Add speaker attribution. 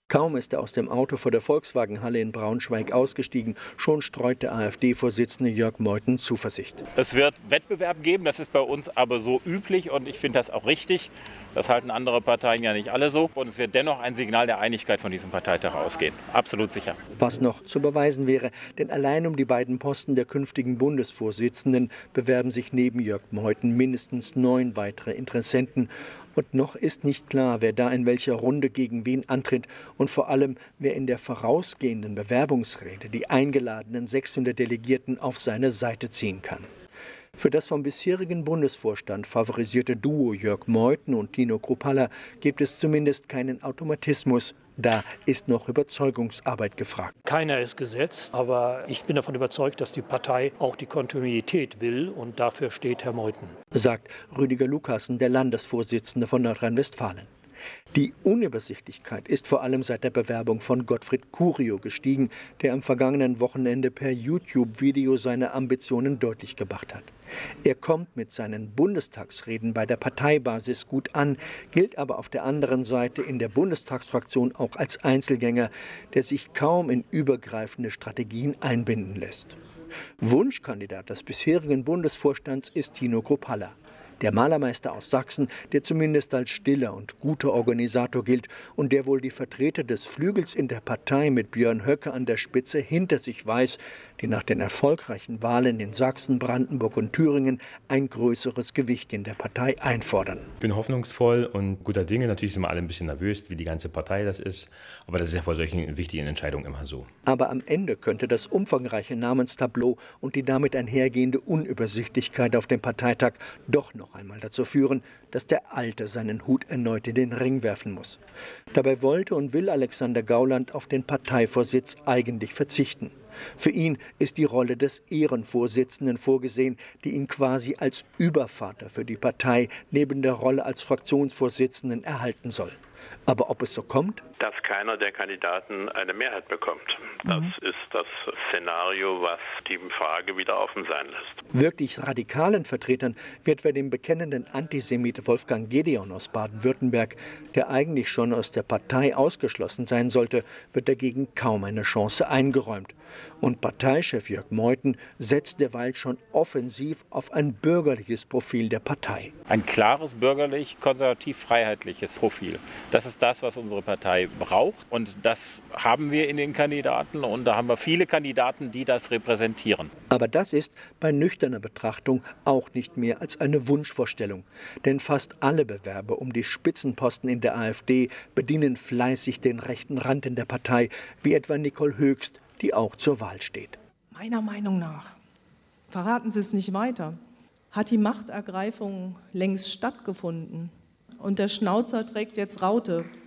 Speaker 1: Kaum ist er aus dem Auto vor der Volkswagenhalle in Braunschweig ausgestiegen, schon streut der AfD-Vorsitzende Jörg Meuthen Zuversicht.
Speaker 2: Es wird Wettbewerb geben, das ist bei uns aber so üblich und ich finde das auch richtig. Das halten andere Parteien ja nicht alle so. Und es wird dennoch ein Signal der Einigkeit von diesem Parteitag ausgehen. Absolut sicher.
Speaker 1: Was noch zu beweisen wäre, denn allein um die beiden Posten der künftigen Bundesvorsitzenden bewerben sich neben Jörg Meuthen mindestens 9 weitere Interessenten. Und noch ist nicht klar, wer da in welcher Runde gegen wen antritt und vor allem, wer in der vorausgehenden Bewerbungsrede die eingeladenen 600 Delegierten auf seine Seite ziehen kann. Für das vom bisherigen Bundesvorstand favorisierte Duo Jörg Meuthen und Tino Kruppalla gibt es zumindest keinen Automatismus. Da ist noch Überzeugungsarbeit gefragt.
Speaker 3: Keiner ist gesetzt, aber ich bin davon überzeugt, dass die Partei auch die Kontinuität will und dafür steht Herr Meuthen.
Speaker 1: Sagt Rüdiger Lukassen, der Landesvorsitzende von Nordrhein-Westfalen. Die Unübersichtlichkeit ist vor allem seit der Bewerbung von Gottfried Curio gestiegen, der am vergangenen Wochenende per YouTube-Video seine Ambitionen deutlich gemacht hat. Er kommt mit seinen Bundestagsreden bei der Parteibasis gut an, gilt aber auf der anderen Seite in der Bundestagsfraktion auch als Einzelgänger, der sich kaum in übergreifende Strategien einbinden lässt. Wunschkandidat des bisherigen Bundesvorstands ist Tino Kruppalla. Der Malermeister aus Sachsen, der zumindest als stiller und guter Organisator gilt und der wohl die Vertreter des Flügels in der Partei mit Björn Höcke an der Spitze hinter sich weiß, die nach den erfolgreichen Wahlen in Sachsen, Brandenburg und Thüringen ein größeres Gewicht in der Partei einfordern.
Speaker 4: Ich bin hoffnungsvoll und guter Dinge. Natürlich sind wir alle ein bisschen nervös, wie die ganze Partei das ist. Aber das ist ja vor solchen wichtigen Entscheidungen immer so.
Speaker 1: Aber am Ende könnte das umfangreiche Namenstableau und die damit einhergehende Unübersichtlichkeit auf dem Parteitag doch noch einmal dazu führen, dass der Alte seinen Hut erneut in den Ring werfen muss. Dabei wollte und will Alexander Gauland auf den Parteivorsitz eigentlich verzichten. Für ihn ist die Rolle des Ehrenvorsitzenden vorgesehen, die ihn quasi als Übervater für die Partei neben der Rolle als Fraktionsvorsitzenden erhalten soll. Aber ob es so kommt?
Speaker 5: Dass keiner der Kandidaten eine Mehrheit bekommt. Das ist das Szenario, was die Frage wieder offen sein lässt.
Speaker 1: Wirklich radikalen Vertretern wird bei dem bekennenden Antisemit Wolfgang Gedeon aus Baden-Württemberg, der eigentlich schon aus der Partei ausgeschlossen sein sollte, wird dagegen kaum eine Chance eingeräumt. Und Parteichef Jörg Meuthen setzt derweil schon offensiv auf ein bürgerliches Profil der Partei.
Speaker 2: Ein klares bürgerlich-konservativ-freiheitliches Profil. Das ist das, was unsere Partei braucht. Und das haben wir in den Kandidaten. Und da haben wir viele Kandidaten, die das repräsentieren.
Speaker 1: Aber das ist bei nüchterner Betrachtung auch nicht mehr als eine Wunschvorstellung. Denn fast alle Bewerber um die Spitzenposten in der AfD bedienen fleißig den rechten Rand in der Partei, wie etwa Nicole Höchst, die auch zur Wahl steht.
Speaker 6: Meiner Meinung nach, verraten Sie es nicht weiter, hat die Machtergreifung längst stattgefunden. Und der Schnauzer trägt jetzt Raute.